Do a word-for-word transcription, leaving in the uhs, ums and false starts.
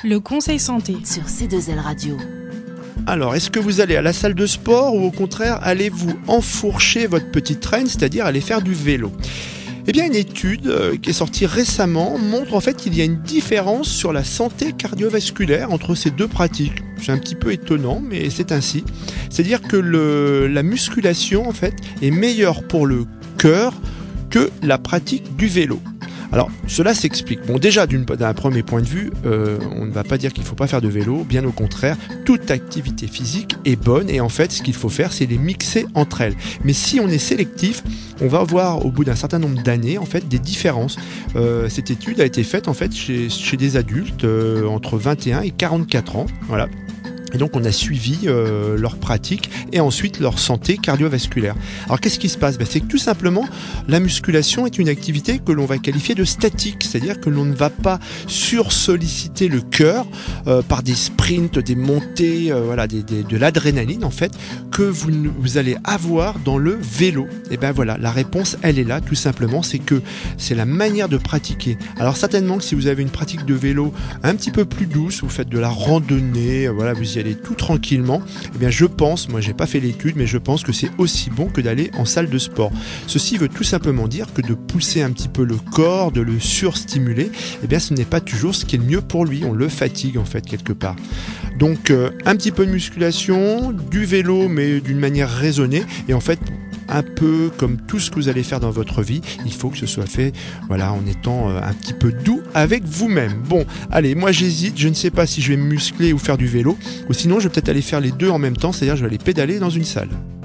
Le conseil santé sur C deux L Radio. Alors, est-ce que vous allez à la salle de sport ou au contraire, allez-vous enfourcher votre petite traîne, c'est-à-dire aller faire du vélo ? Eh bien, une étude euh, qui est sortie récemment montre en fait qu'il y a une différence sur la santé cardiovasculaire entre ces deux pratiques. C'est un petit peu étonnant, mais c'est ainsi. C'est-à-dire que le, la musculation en fait est meilleure pour le cœur que la pratique du vélo. Alors, cela s'explique. Bon, déjà, d'une, d'un premier point de vue, euh, on ne va pas dire qu'il ne faut pas faire de vélo. Bien au contraire, toute activité physique est bonne. Et en fait, ce qu'il faut faire, c'est les mixer entre elles. Mais si on est sélectif, on va voir au bout d'un certain nombre d'années, en fait, des différences. Euh, cette étude a été faite, en fait, chez, chez des adultes euh, entre vingt et un et quarante-quatre ans. Voilà. Et donc on a suivi euh, leur pratique et ensuite leur santé cardiovasculaire. Alors qu'est-ce qui se passe ? Ben, c'est que tout simplement la musculation est une activité que l'on va qualifier de statique, c'est-à-dire que l'on ne va pas sursolliciter le cœur euh, par des sprints, des montées, euh, voilà, des, des, de l'adrénaline en fait, que vous, vous allez avoir dans le vélo. Et ben voilà, la réponse elle est là tout simplement, c'est que c'est la manière de pratiquer. Alors certainement que si vous avez une pratique de vélo un petit peu plus douce, vous faites de la randonnée, voilà, vous y allez tout tranquillement, eh bien je pense, moi j'ai pas fait l'étude, mais je pense que c'est aussi bon que d'aller en salle de sport. Ceci veut tout simplement dire que de pousser un petit peu le corps, de le surstimuler, eh bien ce n'est pas toujours ce qui est le mieux pour lui, on le fatigue en fait quelque part. Donc euh, un petit peu de musculation, du vélo mais d'une manière raisonnée, et en fait un peu comme tout ce que vous allez faire dans votre vie, il faut que ce soit fait voilà, en étant un petit peu doux avec vous-même. Bon, allez, moi j'hésite, je ne sais pas si je vais me muscler ou faire du vélo, ou sinon je vais peut-être aller faire les deux en même temps, c'est-à-dire je vais aller pédaler dans une salle.